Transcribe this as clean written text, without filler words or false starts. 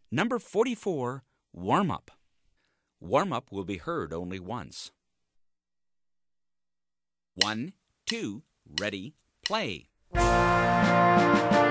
Number 44, warm up. Warm up will be heard only once. 1, 2, ready, play.